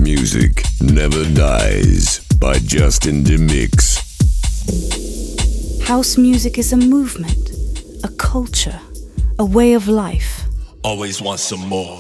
music never dies by Justin DeMix. House music is a movement, a culture, a way of life. Always want some more.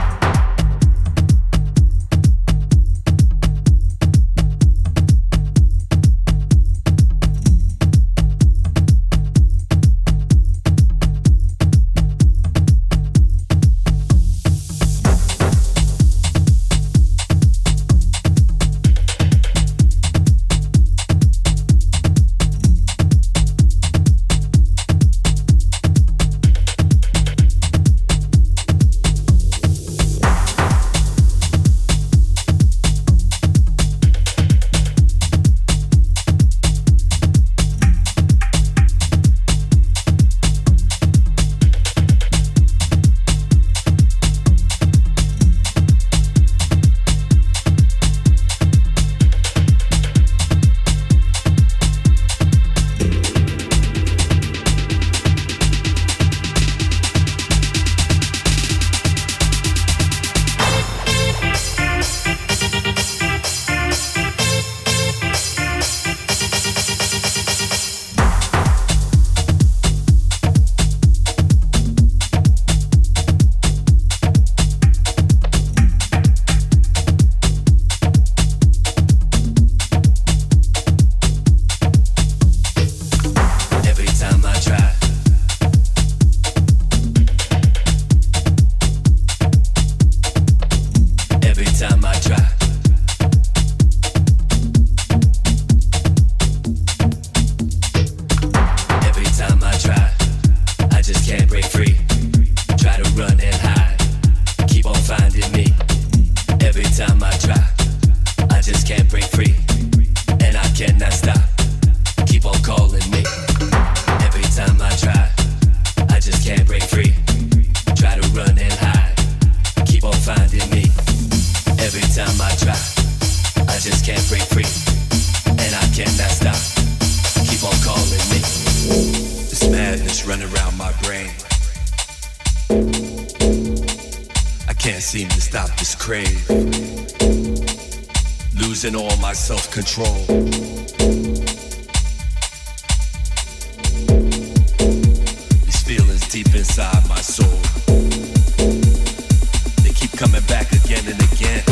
Losing all my self-control. These feelings deep inside my soul, they keep coming back again and again.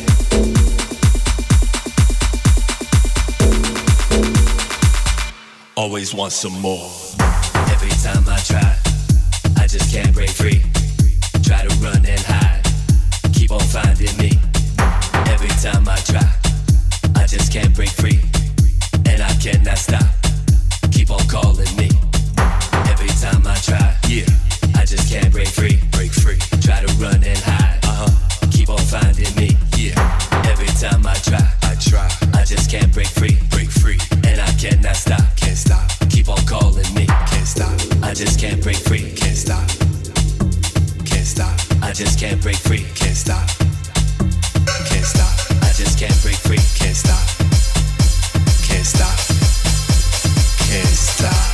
Always want some more. Every time I try, I just can't break free. Try to run and hide, keep on finding me. Every time I try, I just can't break free, and I cannot stop. Keep on calling me. Every time I try, yeah, I just can't break free. Break free. Try to run and hide. Keep on finding me. Yeah. Every time I try, I just can't break free. Break free. And I cannot stop. Can't stop. Keep on calling me. Can't stop. I just can't break free. Can't stop. Can't stop. I just can't break free. Can't stop. Can't stop. I just can't break free. Can't stop. Can't stop. Can't stop.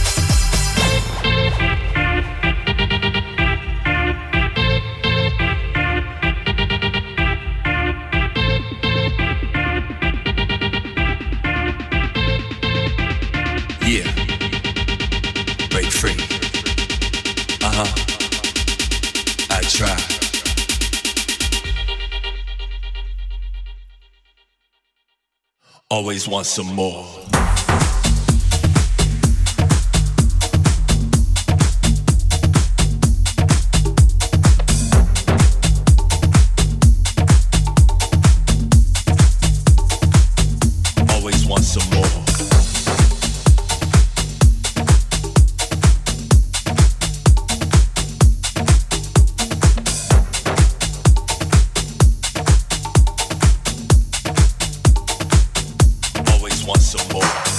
Yeah. Break free. I try. Always want some more. Always want some more. Want some more.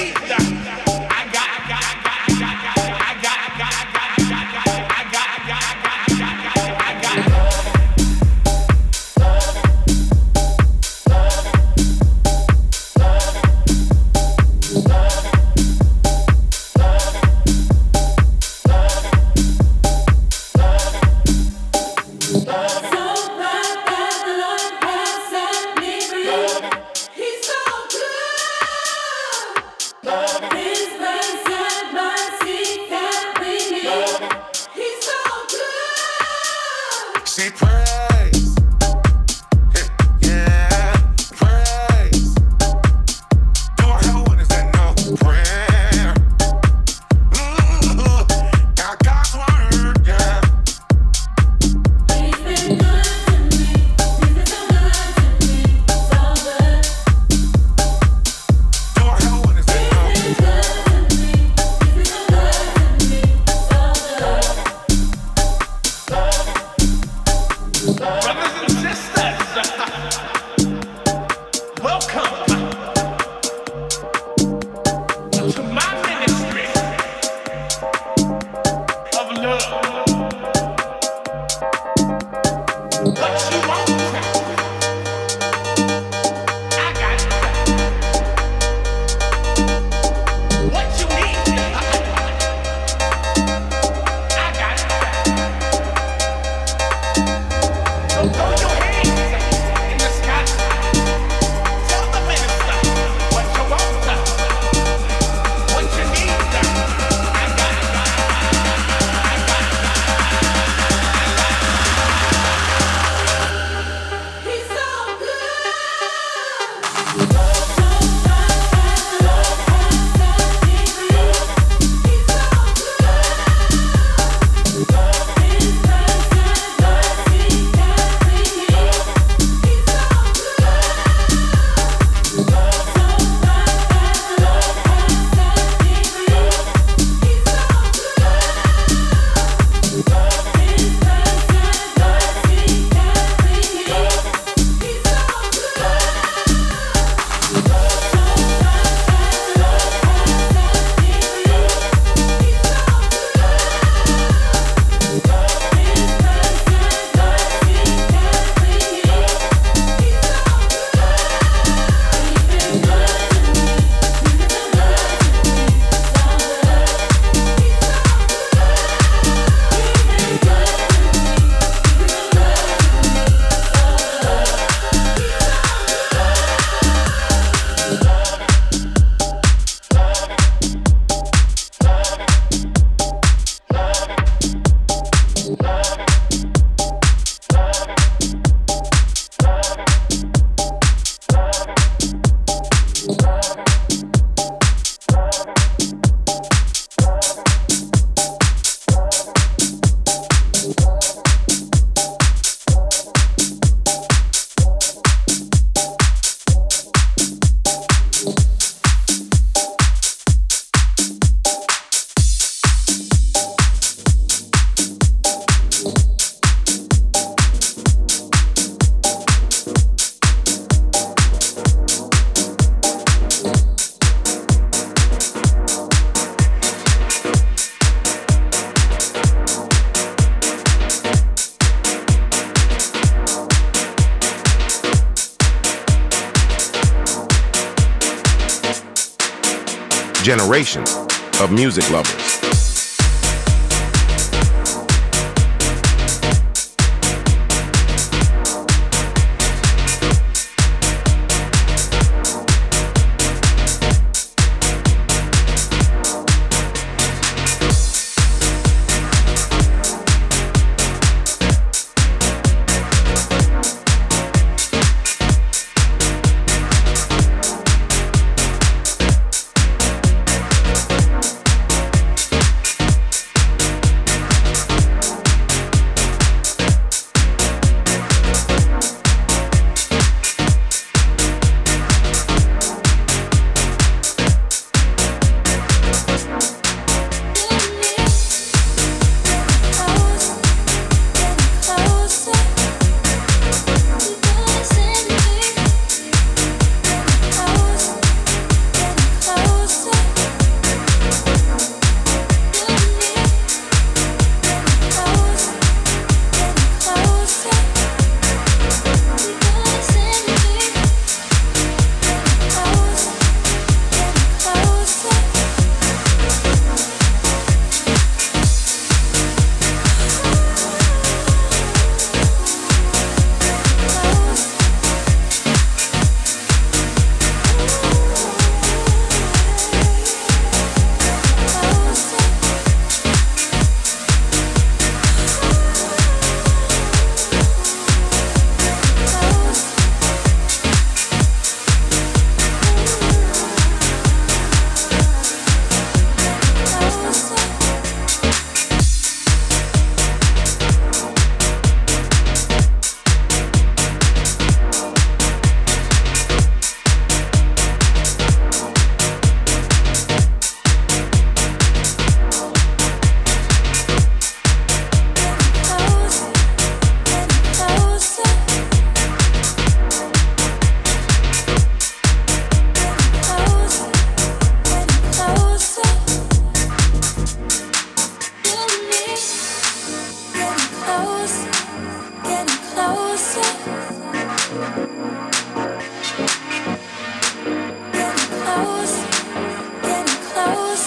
generations of music lovers.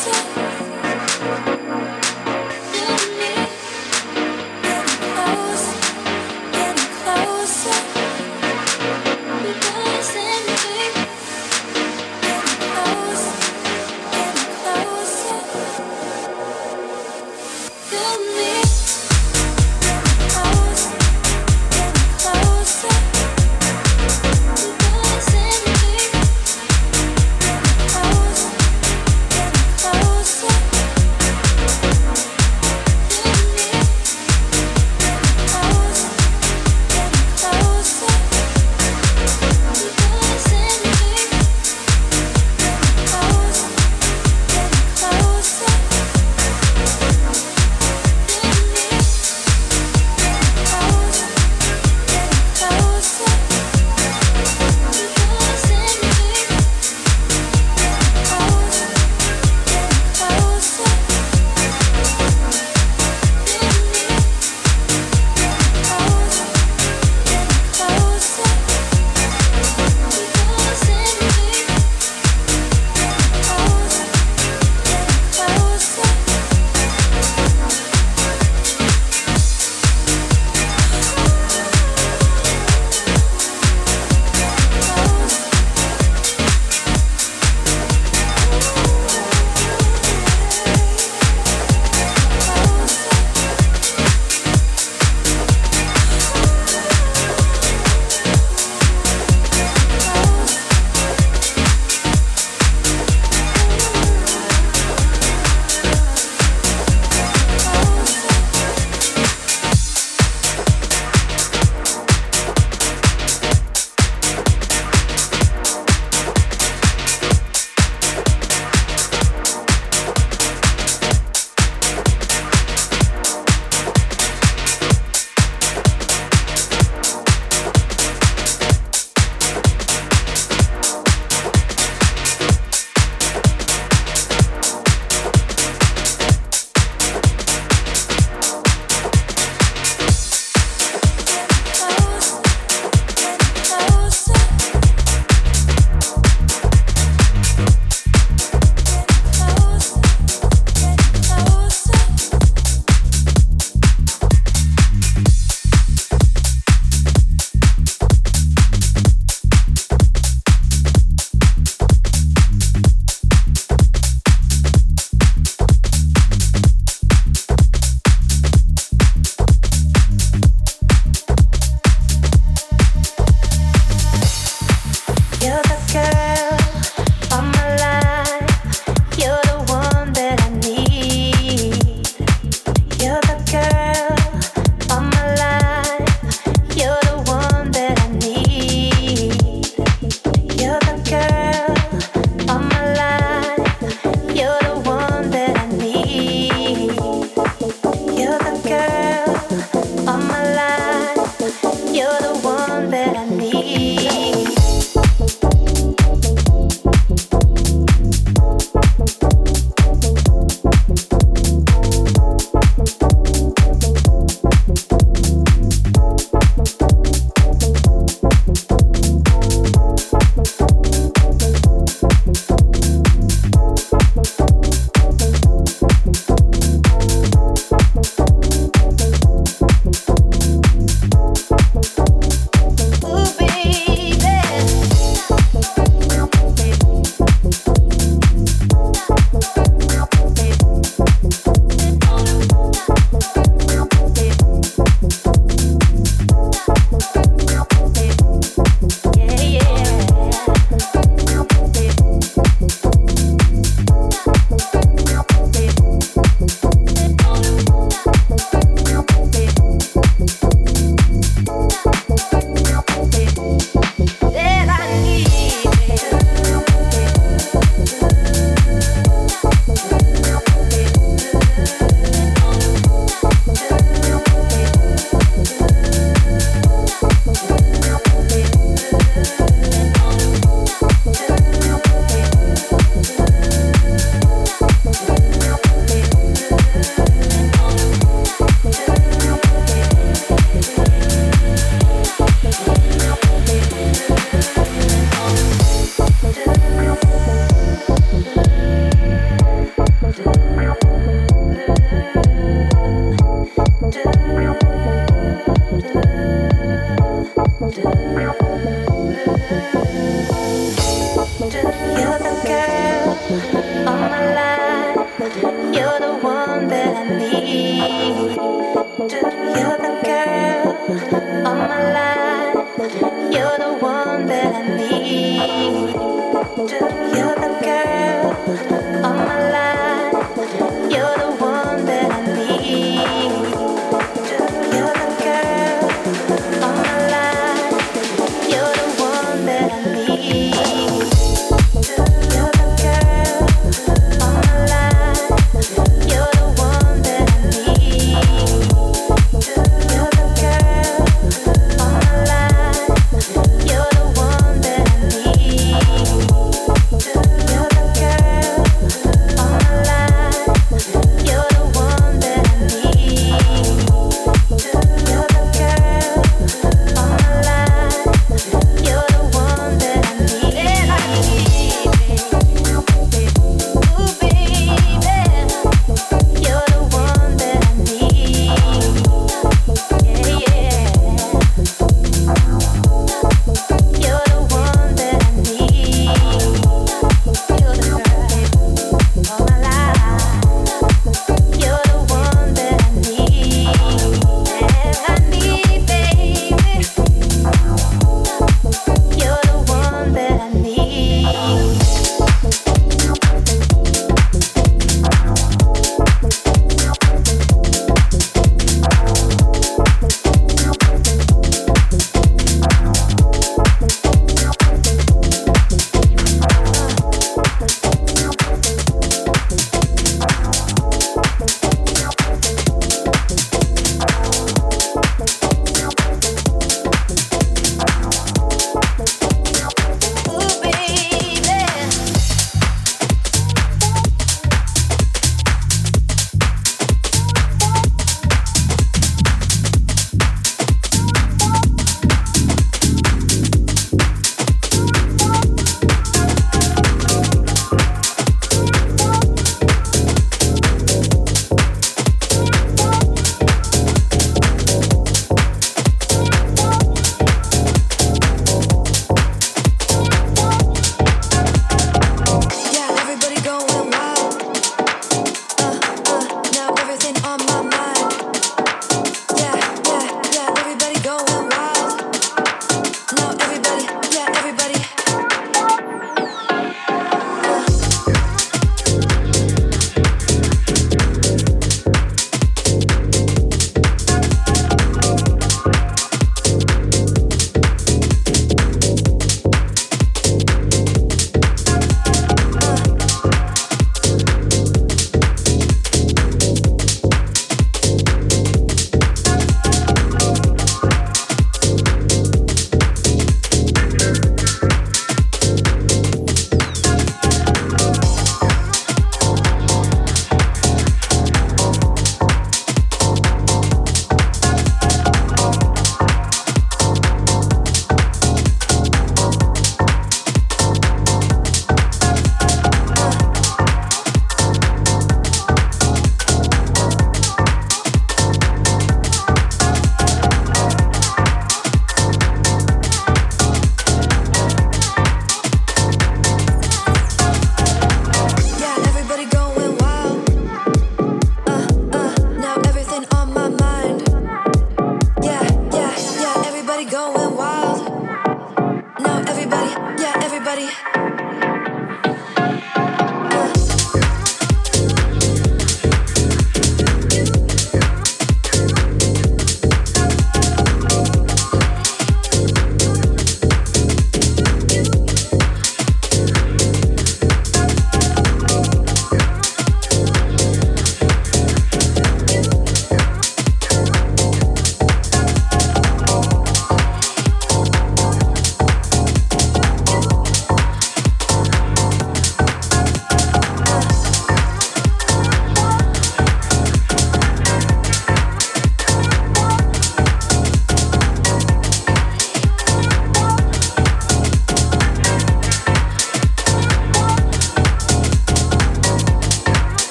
Close. You're the one that I need. You're the girl of my life. You're the one that I need. You're the girl of my life. You're the one that I need. You're the girl of my life. You're the one that I need. You're the girl of my life.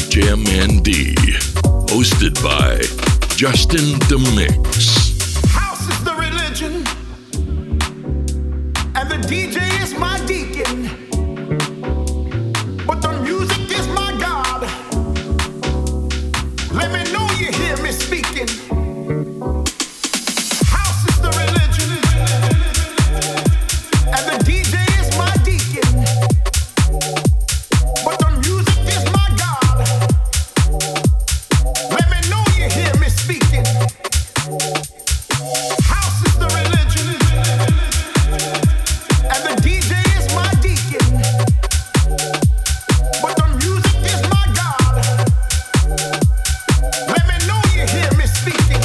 JMND, hosted by Justin DeMix. House is the religion, and the DJ is my deacon, but the music is my God. Let me know you hear me speaking. House is the religion, and the DJ is my deacon, but the music is my God. Let me know you hear me speaking. House is the religion, and the DJ is my deacon, but the music is my God. Let me know you hear me speaking.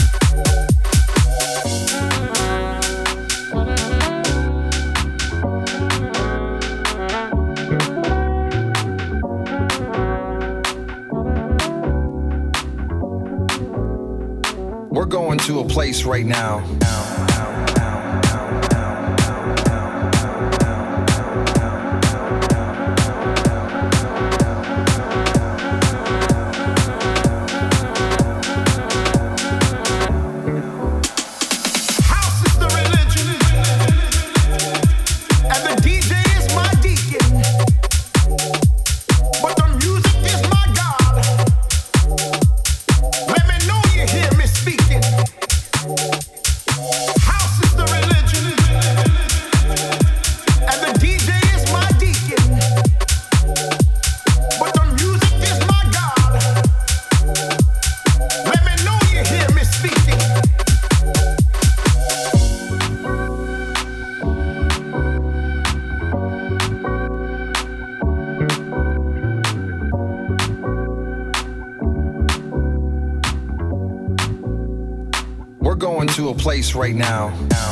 We're going to a place right now. House is the religion, and the DJ is my deacon, but the music is my God. Let me know you hear me speaking. House is the religion, and the DJ is my deacon, but the music is my God. Let me know you hear me speaking. We're going to a place right now.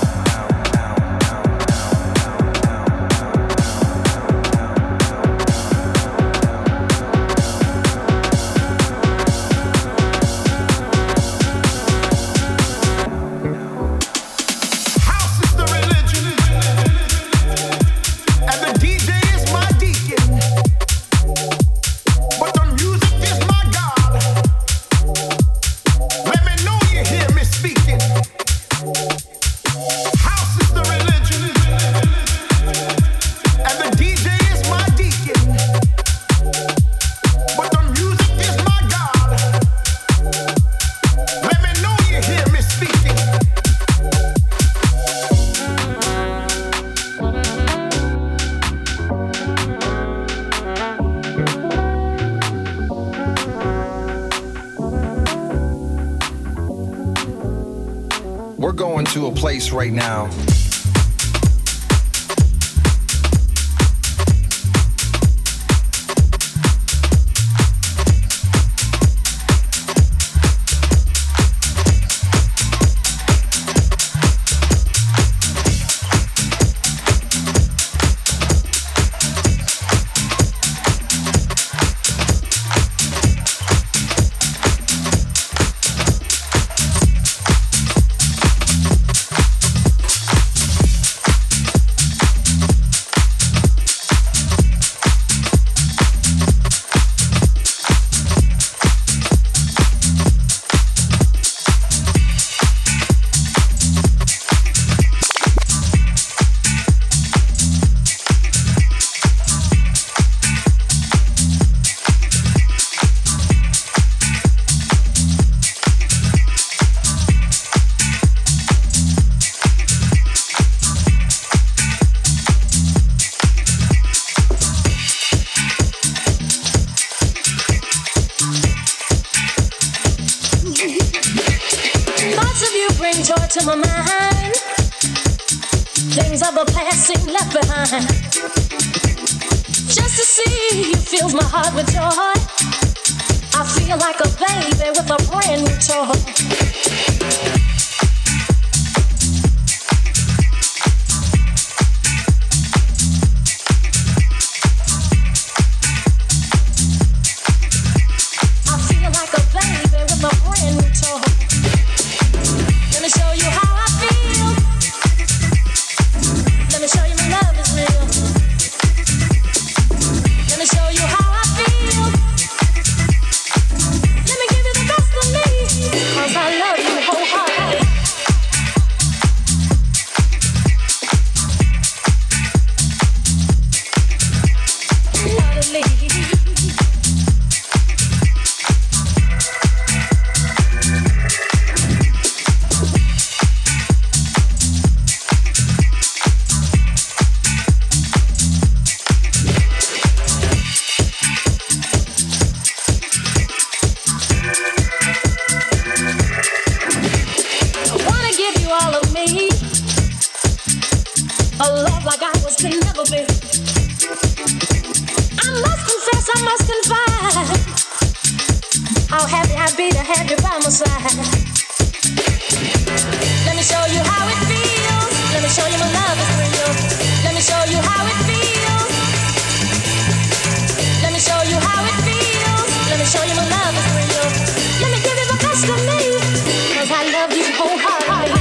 House is the religion, and the DJ is my deacon, but the music is my God. Let me know you hear me speaking. House is the religion, and the DJ is my deacon, but the music is my God. Let me know you hear me speaking. We're going to a place right now. Thoughts of you bring joy to my mind. Things of the past seem left behind. Just to see you fills my heart with joy. I feel like a baby with a brand new toy. I feel like a baby with a brand new toy. Let me show you how I feel. Let me show you my love is real. Let me show you how I feel. happy to have you by my side. Let me show you how it feels. Let me show you my love is real. Let me show you how it feels. Let me show you how it feels. Let me show you my love is real. Let me give you the best of me, 'cause I love you wholeheartedly.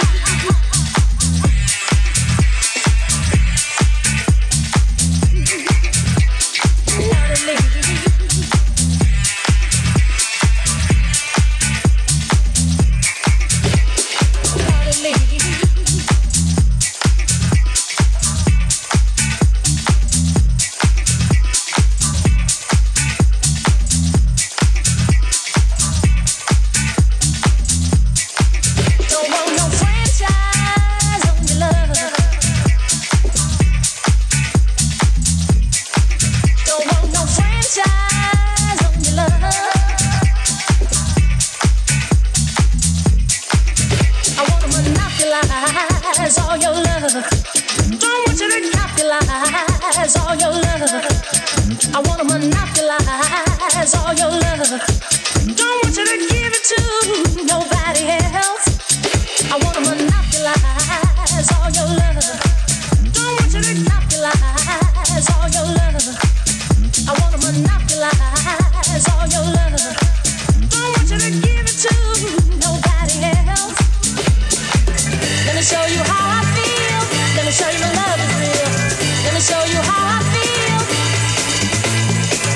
All your love, don't want you to capitalize all your love. I wanna monopolize all your love. Don't want you to give it to nobody else. I wanna monopolize all your love. Don't want you to capitalize all your love. I wanna monopolize all your love. Don't want you to give it to nobody else. Let me show you how I feel. Let me show you my love is real. Let me show you how I feel.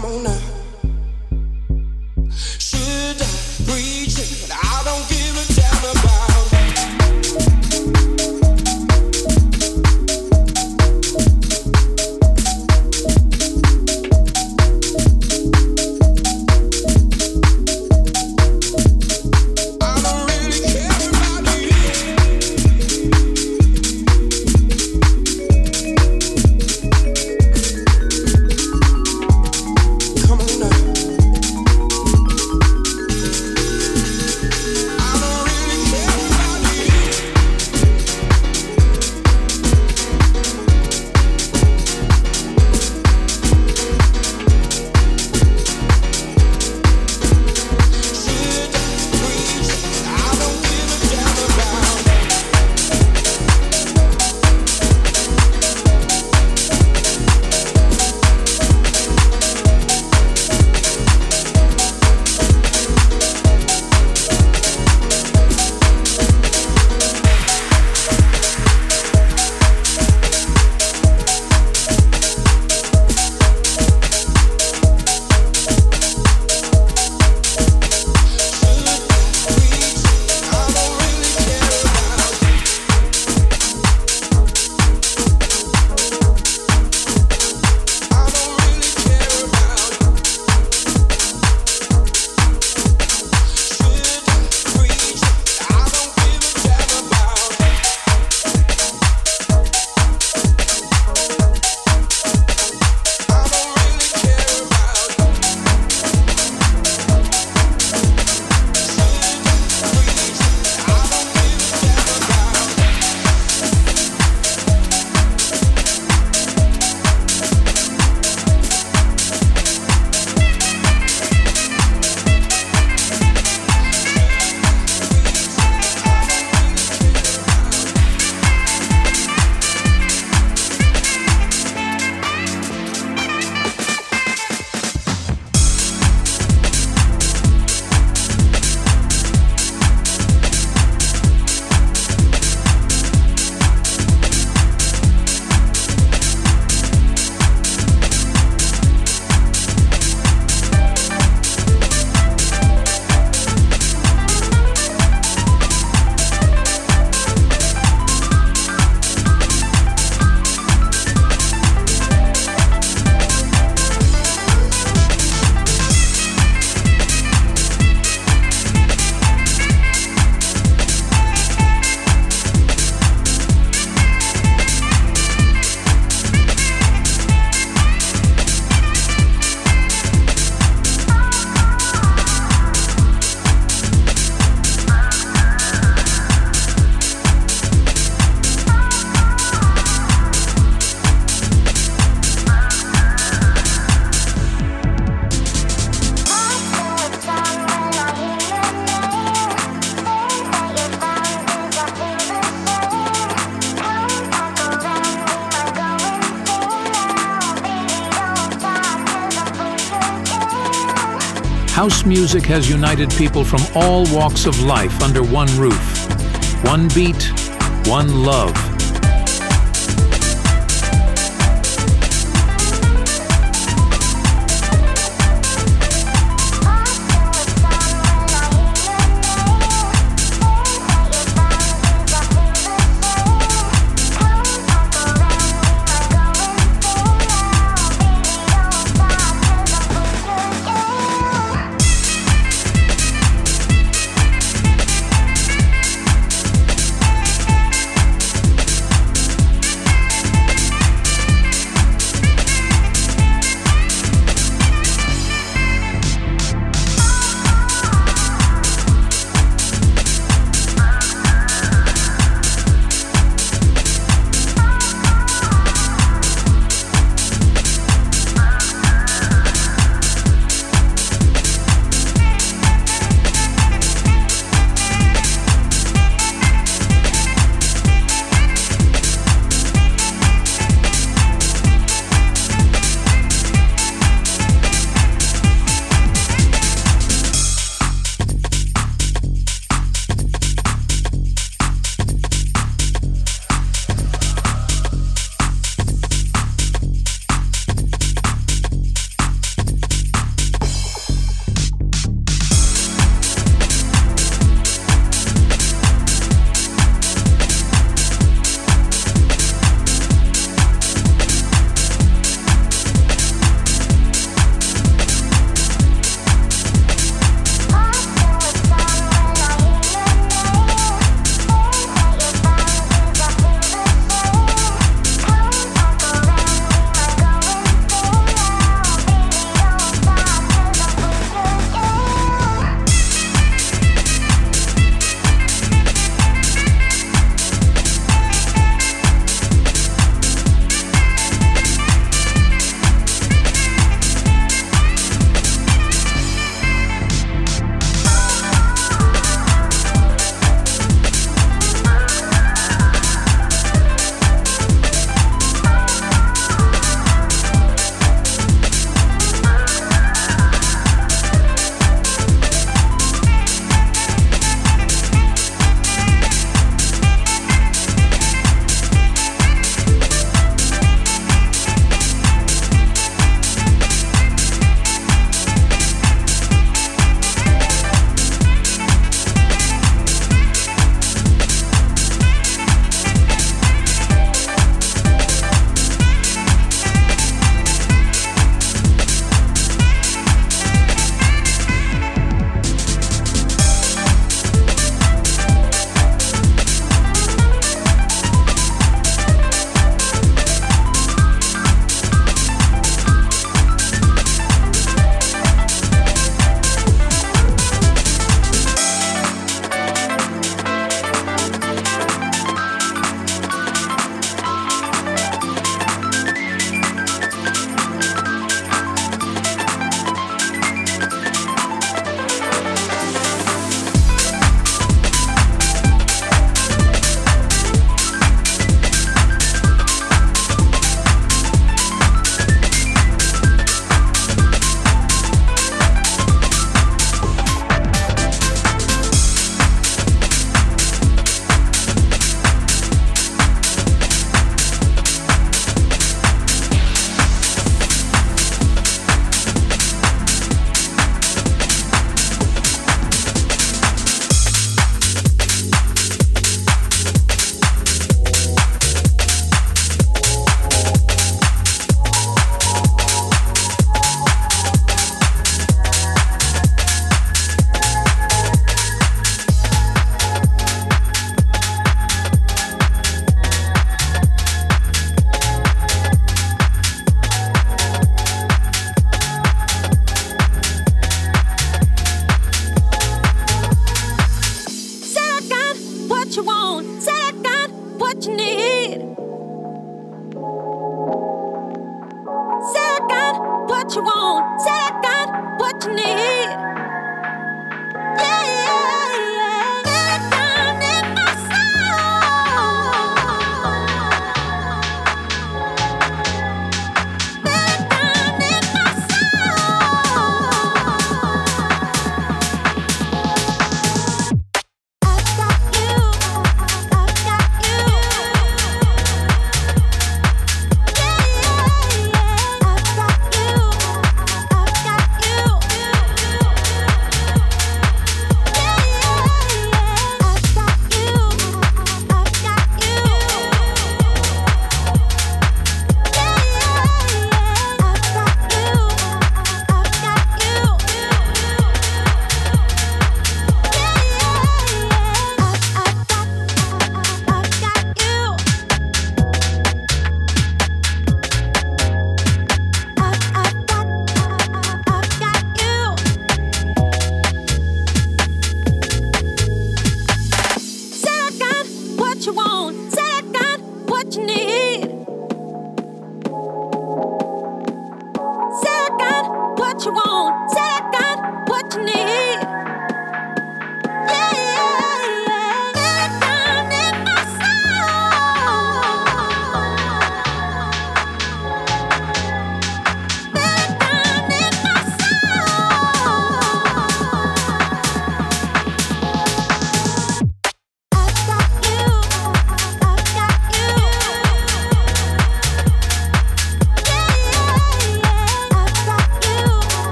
Come on now. Should I preach it? But I don't give a damn about House music has united people from all walks of life under one roof. One beat, one love.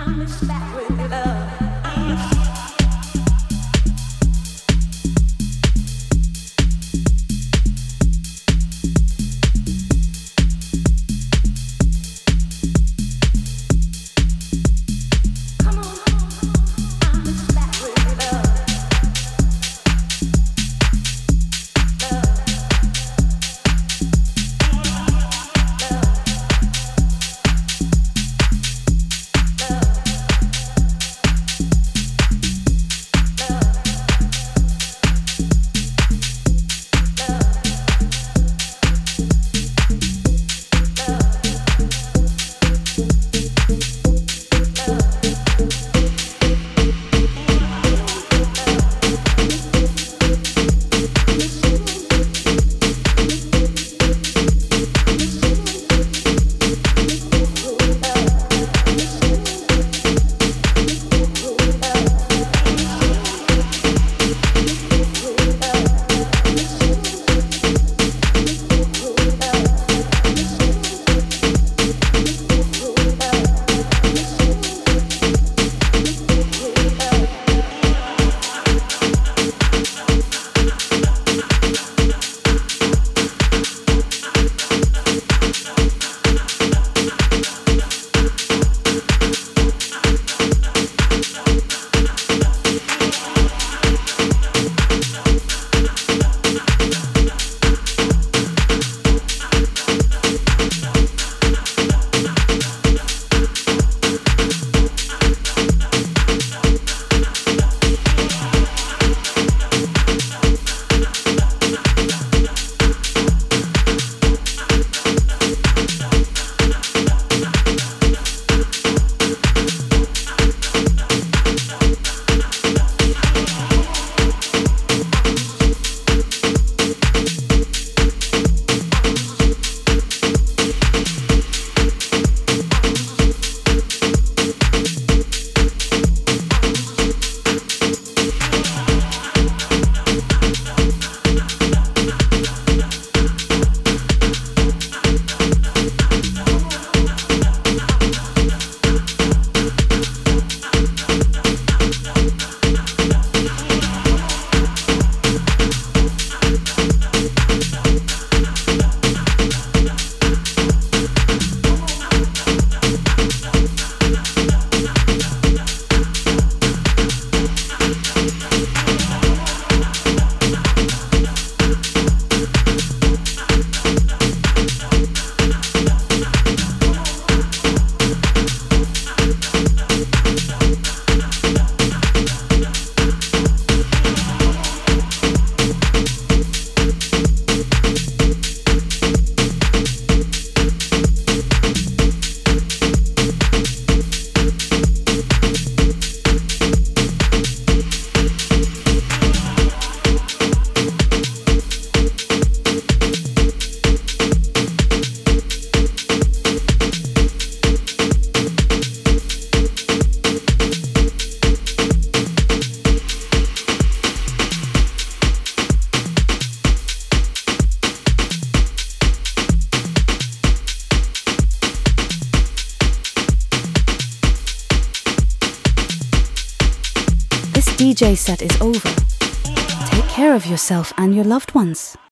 DJ set is over. Take care of yourself and your loved ones.